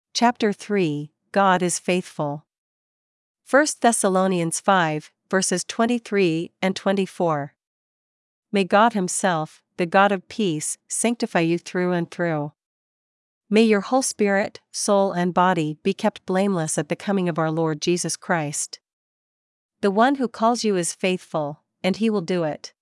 Chapter 3, God is Faithful. 1 Thessalonians 5, verses 23 and 24. May God Himself, the God of peace, sanctify you through and through. May your whole spirit, soul and body be kept blameless at the coming of our Lord Jesus Christ. The one who calls you is faithful, and He will do it.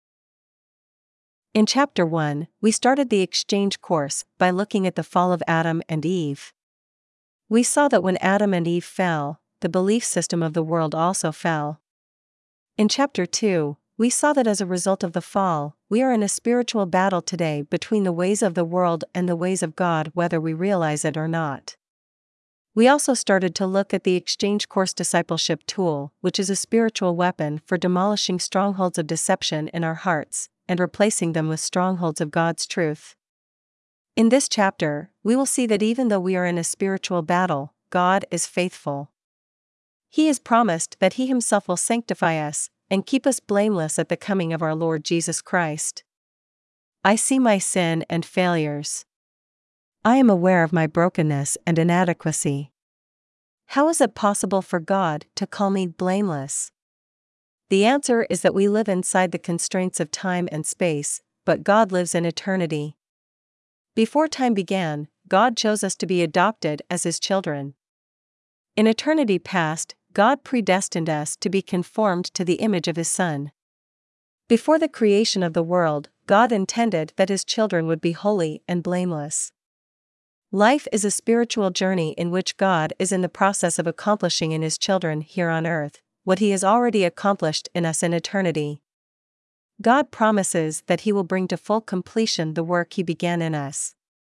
In Chapter 1, we started the exchange course by looking at the fall of Adam and Eve. We saw that when Adam and Eve fell, the belief system of the world also fell. In Chapter 2, we saw that as a result of the fall, we are in a spiritual battle today between the ways of the world and the ways of God, whether we realize it or not. We also started to look at the Exchange Course Discipleship Tool, which is a spiritual weapon for demolishing strongholds of deception in our hearts and replacing them with strongholds of God's truth. In this chapter, we will see that even though we are in a spiritual battle, God is faithful. He has promised that He Himself will sanctify us and keep us blameless at the coming of our Lord Jesus Christ. I see my sin and failures. I am aware of my brokenness and inadequacy. How is it possible for God to call me blameless? The answer is that we live inside the constraints of time and space, but God lives in eternity. Before time began, God chose us to be adopted as His children. In eternity past, God predestined us to be conformed to the image of His Son. Before the creation of the world, God intended that His children would be holy and blameless. Life is a spiritual journey in which God is in the process of accomplishing in His children here on earth what He has already accomplished in us in eternity. God promises that He will bring to full completion the work He began in us.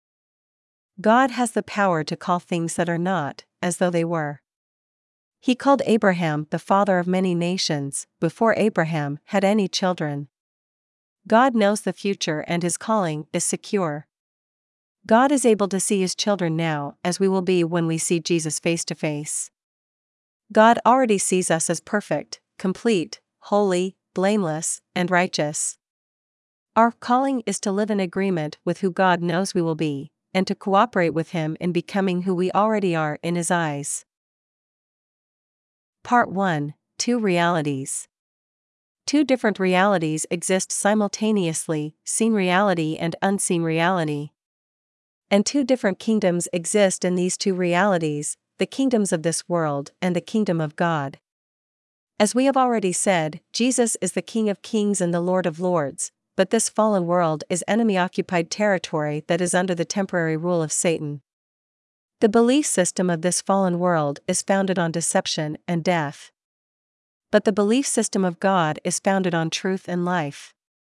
God has the power to call things that are not, as though they were. He called Abraham the father of many nations, before Abraham had any children. God knows the future and His calling is secure. God is able to see His children now as we will be when we see Jesus face to face. God already sees us as perfect, complete, holy, blameless, and righteous. Our calling is to live in agreement with who God knows we will be, and to cooperate with Him in becoming who we already are in His eyes. Part 1: Two Realities. Two different realities exist simultaneously, seen reality and unseen reality. And two different kingdoms exist in these two realities, the kingdoms of this world and the kingdom of God. As we have already said, Jesus is the King of Kings and the Lord of Lords, but this fallen world is enemy-occupied territory that is under the temporary rule of Satan. The belief system of this fallen world is founded on deception and death. But the belief system of God is founded on truth and life.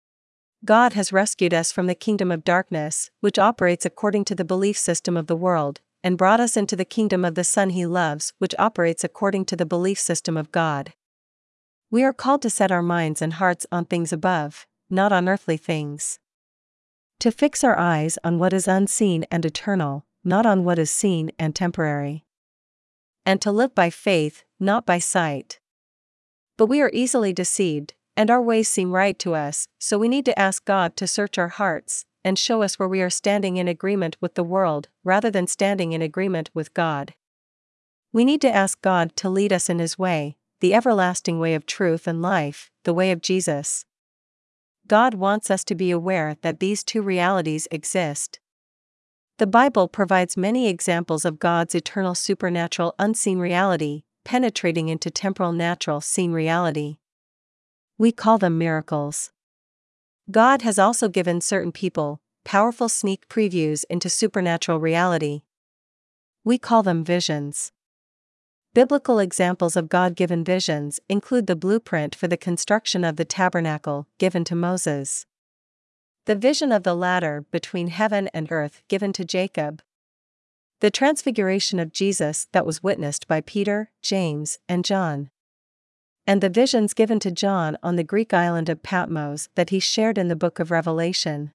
God has rescued us from the kingdom of darkness, which operates according to the belief system of the world, and brought us into the kingdom of the Son He loves, which operates according to the belief system of God. We are called to set our minds and hearts on things above, not on earthly things. To fix our eyes on what is unseen and eternal, not on what is seen and temporary. And to live by faith, not by sight. But we are easily deceived, and our ways seem right to us, so we need to ask God to search our hearts and show us where we are standing in agreement with the world rather than standing in agreement with God. We need to ask God to lead us in His way, the everlasting way of truth and life, the way of Jesus. God wants us to be aware that these two realities exist. The Bible provides many examples of God's eternal supernatural unseen reality, penetrating into temporal natural seen reality. We call them miracles. God has also given certain people powerful sneak previews into supernatural reality. We call them visions. Biblical examples of God-given visions include the blueprint for the construction of the tabernacle, given to Moses. The vision of the ladder between heaven and earth given to Jacob. The transfiguration of Jesus that was witnessed by Peter, James, and John. And the visions given to John on the Greek island of Patmos that he shared in the book of Revelation.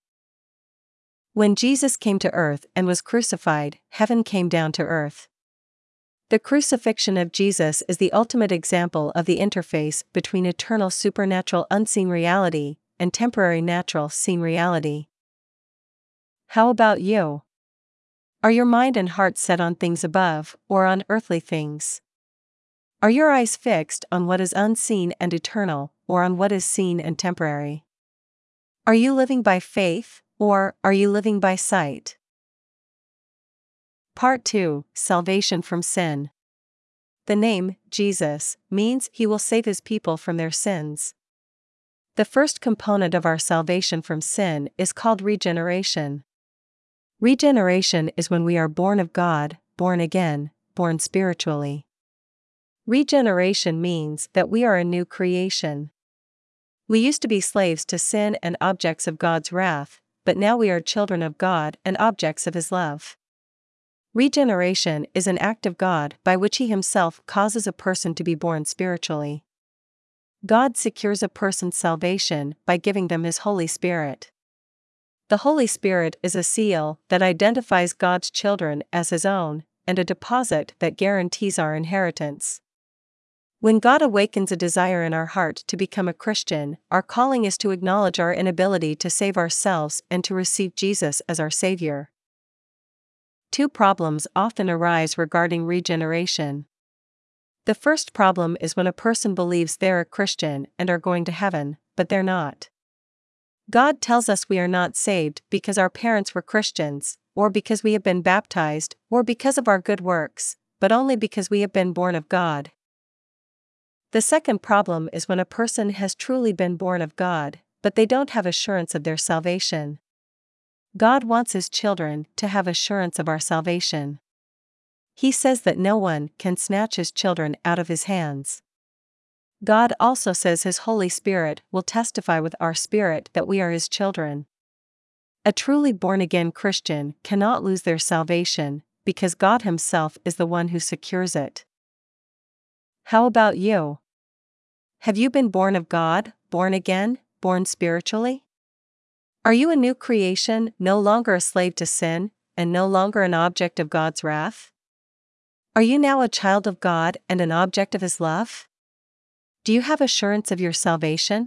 When Jesus came to earth and was crucified, heaven came down to earth. The crucifixion of Jesus is the ultimate example of the interface between eternal supernatural unseen reality and temporary natural seen reality. How about you? Are your mind and heart set on things above, or on earthly things? Are your eyes fixed on what is unseen and eternal, or on what is seen and temporary? Are you living by faith, or are you living by sight? Part 2: Salvation from Sin. The name, Jesus, means He will save His people from their sins. The first component of our salvation from sin is called regeneration. Regeneration is when we are born of God, born again, born spiritually. Regeneration means that we are a new creation. We used to be slaves to sin and objects of God's wrath, but now we are children of God and objects of His love. Regeneration is an act of God by which He Himself causes a person to be born spiritually. God secures a person's salvation by giving them His Holy Spirit. The Holy Spirit is a seal that identifies God's children as His own, and a deposit that guarantees our inheritance. When God awakens a desire in our heart to become a Christian, our calling is to acknowledge our inability to save ourselves and to receive Jesus as our Savior. Two problems often arise regarding regeneration. The first problem is when a person believes they're a Christian and are going to heaven, but they're not. God tells us we are not saved because our parents were Christians, or because we have been baptized, or because of our good works, but only because we have been born of God. The second problem is when a person has truly been born of God, but they don't have assurance of their salvation. God wants His children to have assurance of our salvation. He says that no one can snatch His children out of His hands. God also says His Holy Spirit will testify with our spirit that we are His children. A truly born-again Christian cannot lose their salvation, because God Himself is the one who secures it. How about you? Have you been born of God, born again, born spiritually? Are you a new creation, no longer a slave to sin, and no longer an object of God's wrath? Are you now a child of God and an object of His love? Do you have assurance of your salvation?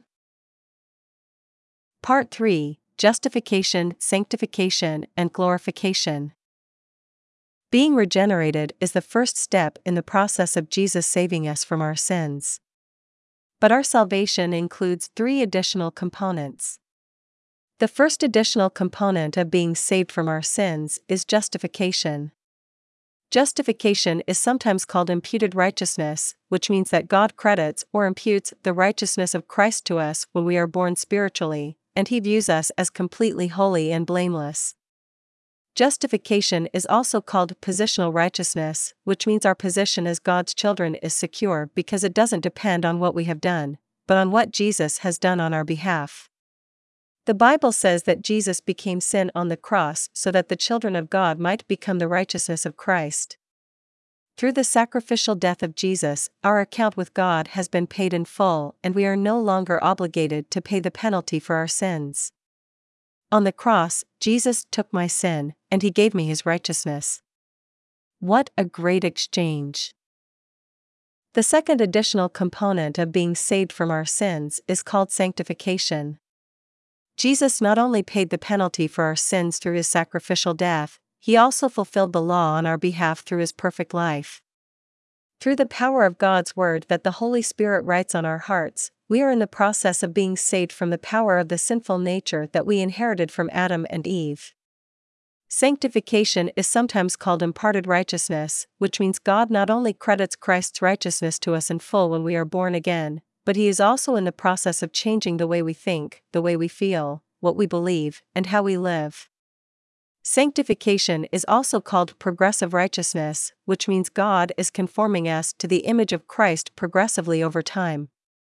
Part 3: Justification, Sanctification, and Glorification. Being regenerated is the first step in the process of Jesus saving us from our sins. But our salvation includes 3 additional components. The first additional component of being saved from our sins is justification. Justification is sometimes called imputed righteousness, which means that God credits or imputes the righteousness of Christ to us when we are born spiritually, and He views us as completely holy and blameless. Justification is also called positional righteousness, which means our position as God's children is secure because it doesn't depend on what we have done, but on what Jesus has done on our behalf. The Bible says that Jesus became sin on the cross so that the children of God might become the righteousness of Christ. Through the sacrificial death of Jesus, our account with God has been paid in full, and we are no longer obligated to pay the penalty for our sins. On the cross, Jesus took my sin, and He gave me His righteousness. What a great exchange! The second additional component of being saved from our sins is called sanctification. Jesus not only paid the penalty for our sins through His sacrificial death, He also fulfilled the law on our behalf through His perfect life. Through the power of God's Word that the Holy Spirit writes on our hearts, we are in the process of being saved from the power of the sinful nature that we inherited from Adam and Eve. Sanctification is sometimes called imparted righteousness, which means God not only credits Christ's righteousness to us in full when we are born again, but He is also in the process of changing the way we think, the way we feel, what we believe, and how we live. Sanctification is also called progressive righteousness, which means God is conforming us to the image of Christ progressively over time.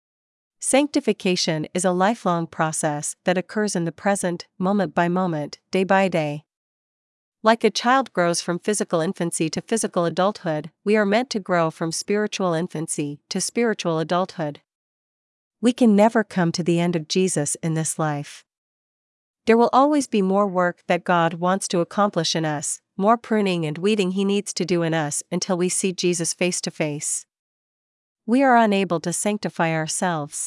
Sanctification is a lifelong process that occurs in the present, moment by moment, day by day. Like a child grows from physical infancy to physical adulthood, we are meant to grow from spiritual infancy to spiritual adulthood. We can never come to the end of Jesus in this life. There will always be more work that God wants to accomplish in us, more pruning and weeding He needs to do in us until we see Jesus face to face. We are unable to sanctify ourselves.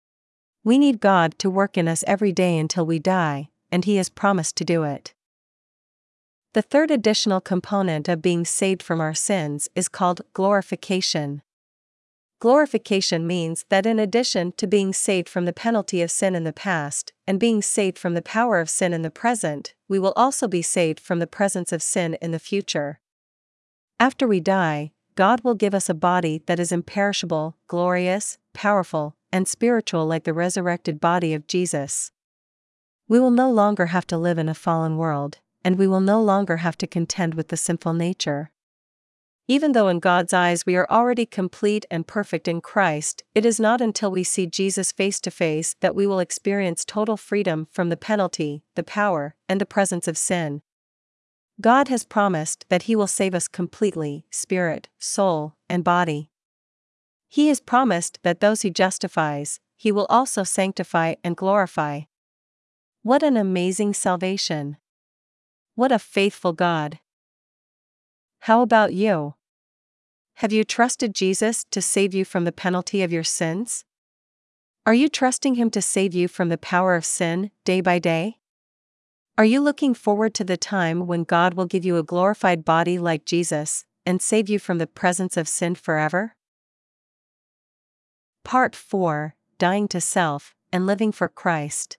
We need God to work in us every day until we die, and He has promised to do it. The third additional component of being saved from our sins is called glorification. Glorification means that in addition to being saved from the penalty of sin in the past, and being saved from the power of sin in the present, we will also be saved from the presence of sin in the future. After we die, God will give us a body that is imperishable, glorious, powerful, and spiritual like the resurrected body of Jesus. We will no longer have to live in a fallen world, and we will no longer have to contend with the sinful nature. Even though in God's eyes we are already complete and perfect in Christ, it is not until we see Jesus face to face that we will experience total freedom from the penalty, the power, and the presence of sin. God has promised that He will save us completely, spirit, soul, and body. He has promised that those He justifies, He will also sanctify and glorify. What an amazing salvation! What a faithful God! How about you? Have you trusted Jesus to save you from the penalty of your sins? Are you trusting Him to save you from the power of sin, day by day? Are you looking forward to the time when God will give you a glorified body like Jesus, and save you from the presence of sin forever? Part 4: Dying to Self, and Living for Christ.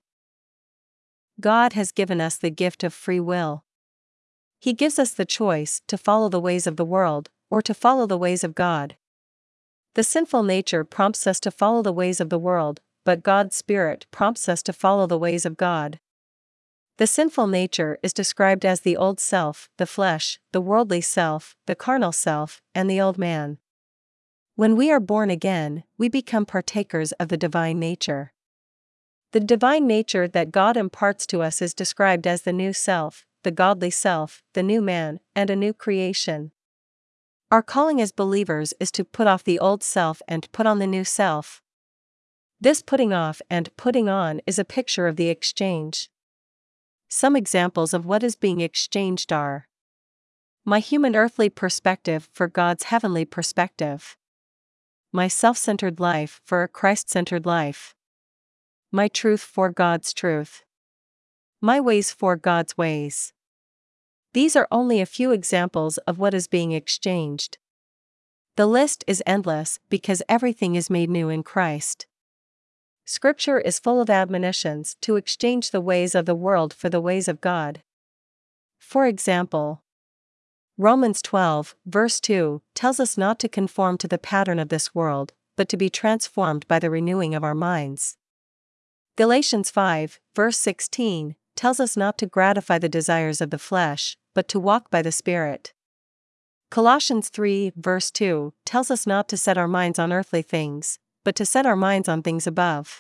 God has given us the gift of free will. He gives us the choice to follow the ways of the world, or to follow the ways of God. The sinful nature prompts us to follow the ways of the world, but God's Spirit prompts us to follow the ways of God. The sinful nature is described as the old self, the flesh, the worldly self, the carnal self, and the old man. When we are born again, we become partakers of the divine nature. The divine nature that God imparts to us is described as the new self, the godly self, the new man, and a new creation. Our calling as believers is to put off the old self and put on the new self. This putting off and putting on is a picture of the exchange. Some examples of what is being exchanged are: my human earthly perspective for God's heavenly perspective, my self-centered life for a Christ-centered life, my truth for God's truth, my ways for God's ways. These are only a few examples of what is being exchanged. The list is endless because everything is made new in Christ. Scripture is full of admonitions to exchange the ways of the world for the ways of God. For example, Romans 12, verse 2, tells us not to conform to the pattern of this world, but to be transformed by the renewing of our minds. Galatians 5, verse 16, tells us not to gratify the desires of the flesh, but to walk by the Spirit. Colossians 3, verse 2, tells us not to set our minds on earthly things, but to set our minds on things above.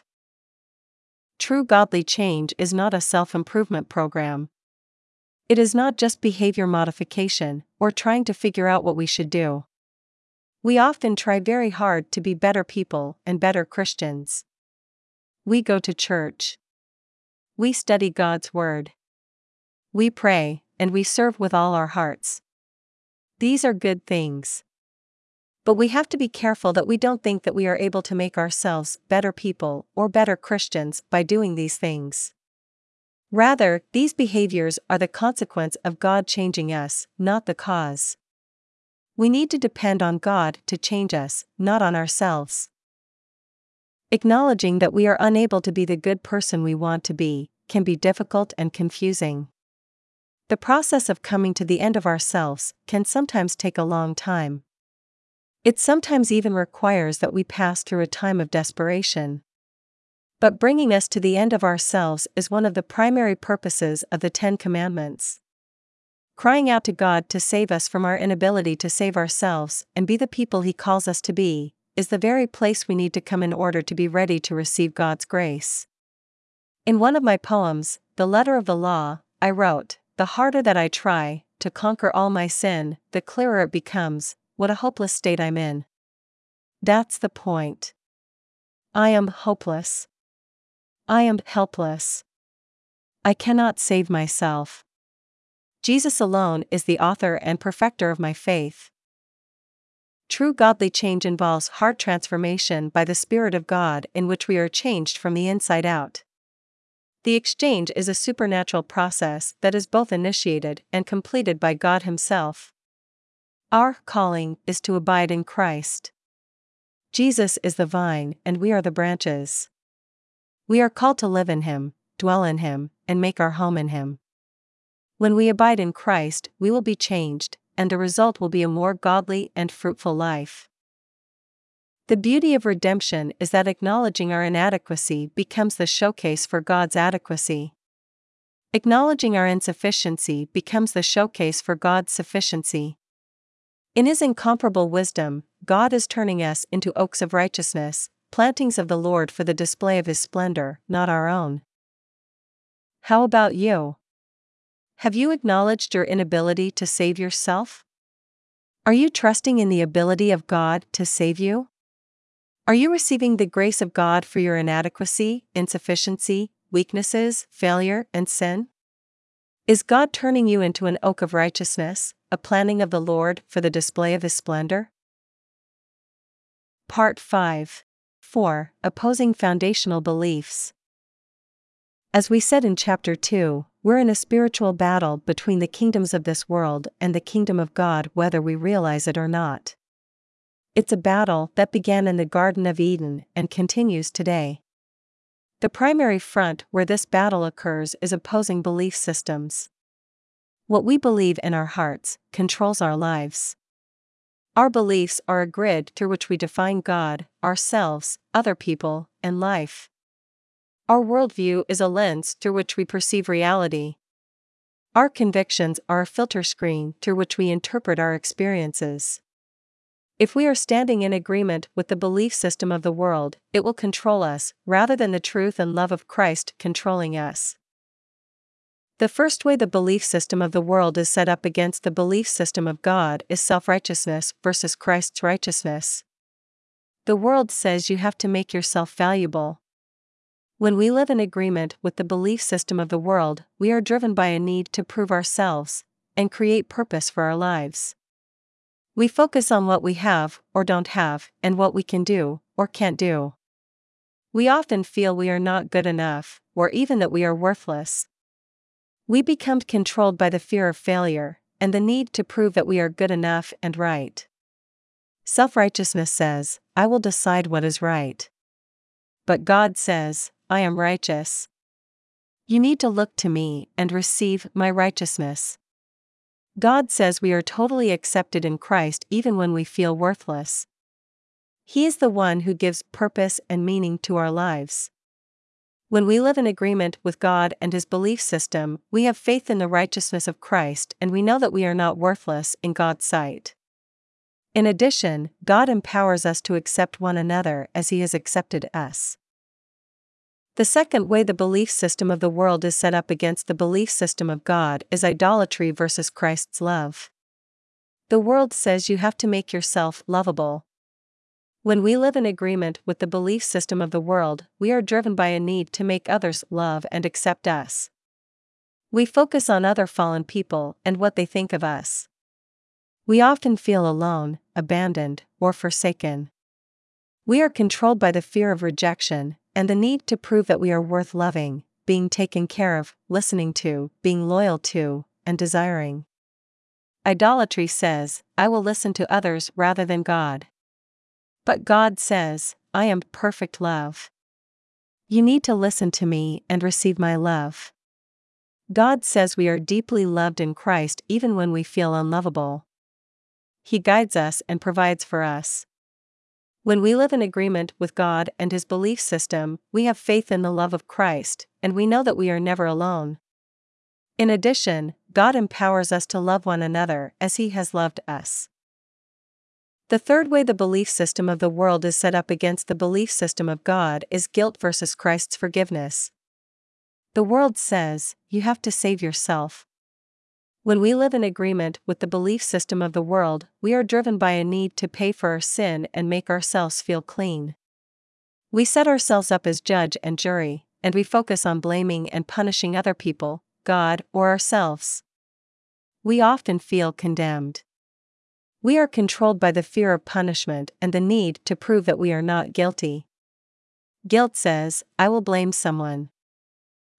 True godly change is not a self-improvement program. It is not just behavior modification, or trying to figure out what we should do. We often try very hard to be better people and better Christians. We go to church. We study God's Word. We pray, and we serve with all our hearts. These are good things. But we have to be careful that we don't think that we are able to make ourselves better people or better Christians by doing these things. Rather, these behaviors are the consequence of God changing us, not the cause. We need to depend on God to change us, not on ourselves. Acknowledging that we are unable to be the good person we want to be can be difficult and confusing. The process of coming to the end of ourselves can sometimes take a long time. It sometimes even requires that we pass through a time of desperation. But bringing us to the end of ourselves is one of the primary purposes of the Ten Commandments. Crying out to God to save us from our inability to save ourselves and be the people He calls us to be, is the very place we need to come in order to be ready to receive God's grace. In one of my poems, The Letter of the Law, I wrote, "The harder that I try to conquer all my sin, the clearer it becomes, what a hopeless state I'm in." That's the point. I am hopeless. I am helpless. I cannot save myself. Jesus alone is the author and perfecter of my faith. True godly change involves heart transformation by the Spirit of God, in which we are changed from the inside out. The exchange is a supernatural process that is both initiated and completed by God Himself. Our calling is to abide in Christ. Jesus is the vine, and we are the branches. We are called to live in Him, dwell in Him, and make our home in Him. When we abide in Christ, we will be changed, and the result will be a more godly and fruitful life. The beauty of redemption is that acknowledging our inadequacy becomes the showcase for God's adequacy. Acknowledging our insufficiency becomes the showcase for God's sufficiency. In His incomparable wisdom, God is turning us into oaks of righteousness, plantings of the Lord for the display of His splendor, not our own. How about you? Have you acknowledged your inability to save yourself? Are you trusting in the ability of God to save you? Are you receiving the grace of God for your inadequacy, insufficiency, weaknesses, failure, and sin? Is God turning you into an oak of righteousness, a planting of the Lord for the display of His splendor? Part 5. 4. Opposing foundational beliefs. As we said in Chapter 2, we're in a spiritual battle between the kingdoms of this world and the kingdom of God, whether we realize it or not. It's a battle that began in the Garden of Eden and continues today. The primary front where this battle occurs is opposing belief systems. What we believe in our hearts controls our lives. Our beliefs are a grid through which we define God, ourselves, other people, and life. Our worldview is a lens through which we perceive reality. Our convictions are a filter screen through which we interpret our experiences. If we are standing in agreement with the belief system of the world, it will control us, rather than the truth and love of Christ controlling us. The first way the belief system of the world is set up against the belief system of God is self-righteousness versus Christ's righteousness. The world says you have to make yourself valuable. When we live in agreement with the belief system of the world, we are driven by a need to prove ourselves and create purpose for our lives. We focus on what we have or don't have and what we can do or can't do. We often feel we are not good enough, or even that we are worthless. We become controlled by the fear of failure and the need to prove that we are good enough and right. Self-righteousness says, I will decide what is right. But God says, I am righteous. You need to look to me and receive my righteousness. God says we are totally accepted in Christ even when we feel worthless. He is the one who gives purpose and meaning to our lives. When we live in agreement with God and His belief system, we have faith in the righteousness of Christ and we know that we are not worthless in God's sight. In addition, God empowers us to accept one another as He has accepted us. The second way the belief system of the world is set up against the belief system of God is idolatry versus Christ's love. The world says you have to make yourself lovable. When we live in agreement with the belief system of the world, we are driven by a need to make others love and accept us. We focus on other fallen people and what they think of us. We often feel alone, abandoned, or forsaken. We are controlled by the fear of rejection and the need to prove that we are worth loving, being taken care of, listening to, being loyal to, and desiring. Idolatry says, I will listen to others rather than God. But God says, I am perfect love. You need to listen to me and receive my love. God says we are deeply loved in Christ even when we feel unlovable. He guides us and provides for us. When we live in agreement with God and His belief system, we have faith in the love of Christ, and we know that we are never alone. In addition, God empowers us to love one another as He has loved us. The third way the belief system of the world is set up against the belief system of God is guilt versus Christ's forgiveness. The world says, you have to save yourself. When we live in agreement with the belief system of the world, we are driven by a need to pay for our sin and make ourselves feel clean. We set ourselves up as judge and jury, and we focus on blaming and punishing other people, God, or ourselves. We often feel condemned. We are controlled by the fear of punishment and the need to prove that we are not guilty. Guilt says, I will blame someone.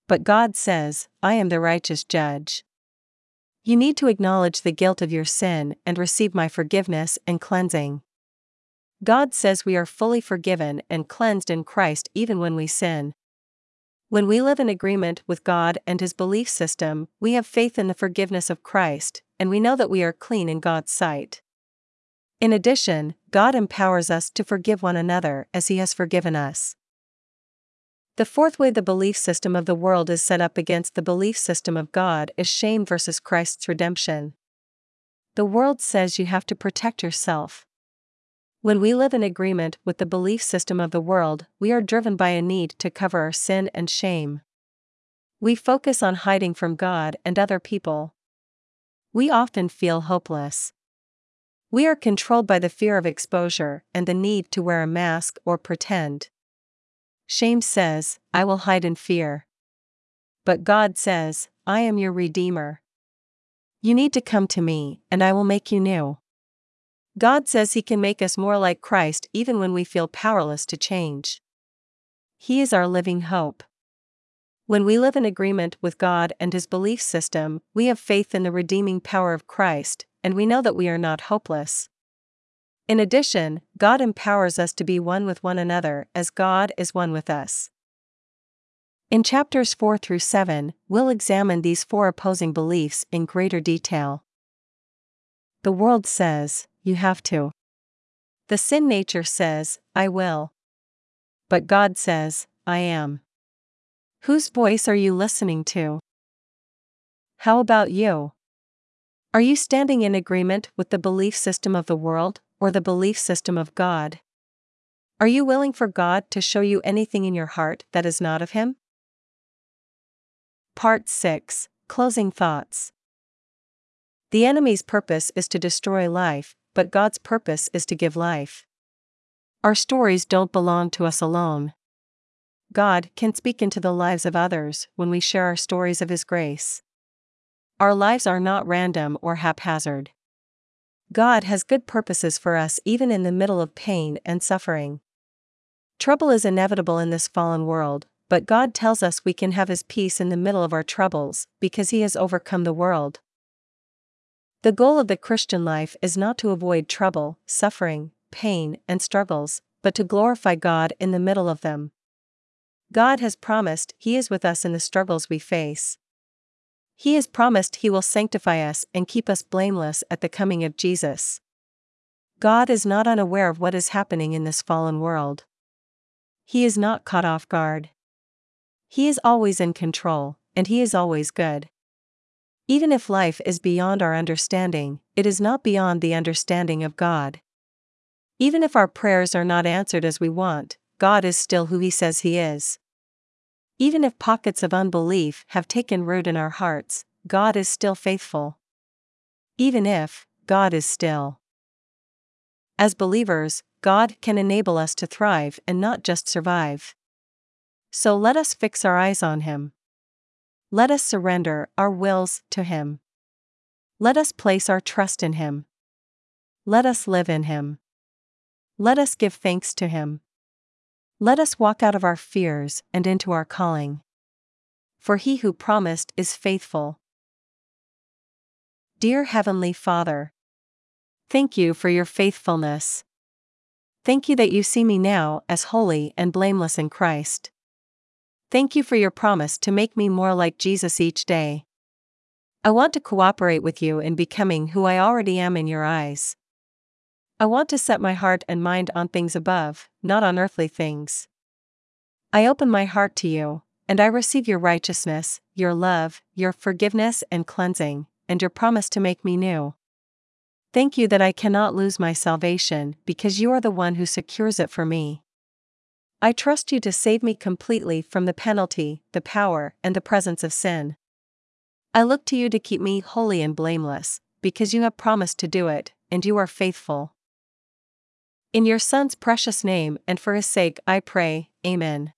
But God says, I am the righteous judge. You need to acknowledge the guilt of your sin and receive my forgiveness and cleansing. God says we are fully forgiven and cleansed in Christ even when we sin. When we live in agreement with God and His belief system, we have faith in the forgiveness of Christ, and we know that we are clean in God's sight. In addition, God empowers us to forgive one another as He has forgiven us. The fourth way the belief system of the world is set up against the belief system of God is shame versus Christ's redemption. The world says you have to protect yourself. When we live in agreement with the belief system of the world, we are driven by a need to cover our sin and shame. We focus on hiding from God and other people. We often feel hopeless. We are controlled by the fear of exposure and the need to wear a mask or pretend. Shame says, I will hide in fear. But God says, I am your Redeemer. You need to come to me, and I will make you new. God says He can make us more like Christ even when we feel powerless to change. He is our living hope. When we live in agreement with God and His belief system, we have faith in the redeeming power of Christ, and we know that we are not hopeless. In addition, God empowers us to be one with one another as God is one with us. In chapters 4 through 7, we'll examine these four opposing beliefs in greater detail. The world says, you have to. The sin nature says, I will. But God says, I am. Whose voice are you listening to? How about you? Are you standing in agreement with the belief system of the world, or the belief system of God? Are you willing for God to show you anything in your heart that is not of Him? Part 6. Closing Thoughts. The enemy's purpose is to destroy life, but God's purpose is to give life. Our stories don't belong to us alone. God can speak into the lives of others when we share our stories of His grace. Our lives are not random or haphazard. God has good purposes for us even in the middle of pain and suffering. Trouble is inevitable in this fallen world, but God tells us we can have His peace in the middle of our troubles because He has overcome the world. The goal of the Christian life is not to avoid trouble, suffering, pain, and struggles, but to glorify God in the middle of them. God has promised He is with us in the struggles we face. He has promised He will sanctify us and keep us blameless at the coming of Jesus. God is not unaware of what is happening in this fallen world. He is not caught off guard. He is always in control, and He is always good. Even if life is beyond our understanding, it is not beyond the understanding of God. Even if our prayers are not answered as we want, God is still who He says He is. Even if pockets of unbelief have taken root in our hearts, God is still faithful. Even if, God is still. As believers, God can enable us to thrive and not just survive. So let us fix our eyes on Him. Let us surrender our wills to Him. Let us place our trust in Him. Let us live in Him. Let us give thanks to Him. Let us walk out of our fears and into our calling. For He who promised is faithful. Dear Heavenly Father, thank You for Your faithfulness. Thank You that You see me now as holy and blameless in Christ. Thank You for Your promise to make me more like Jesus each day. I want to cooperate with You in becoming who I already am in Your eyes. I want to set my heart and mind on things above, not on earthly things. I open my heart to You, and I receive Your righteousness, Your love, Your forgiveness and cleansing, and Your promise to make me new. Thank You that I cannot lose my salvation because You are the one who secures it for me. I trust You to save me completely from the penalty, the power, and the presence of sin. I look to You to keep me holy and blameless, because You have promised to do it, and You are faithful. In Your Son's precious name and for His sake I pray, Amen.